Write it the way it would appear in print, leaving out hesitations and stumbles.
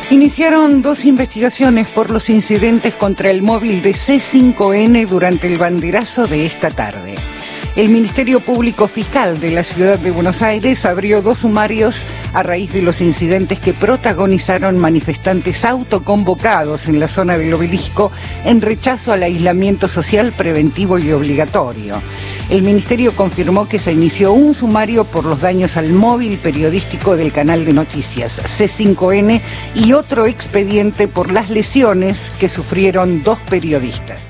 Iniciaron 2 investigaciones por los incidentes contra el móvil de C5N durante el banderazo de esta tarde. El Ministerio Público Fiscal de la Ciudad de Buenos Aires abrió 2 sumarios a raíz de los incidentes que protagonizaron manifestantes autoconvocados en la zona del Obelisco en rechazo al aislamiento social preventivo y obligatorio. El Ministerio confirmó que se inició un sumario por los daños al móvil periodístico del canal de noticias C5N y otro expediente por las lesiones que sufrieron 2 periodistas.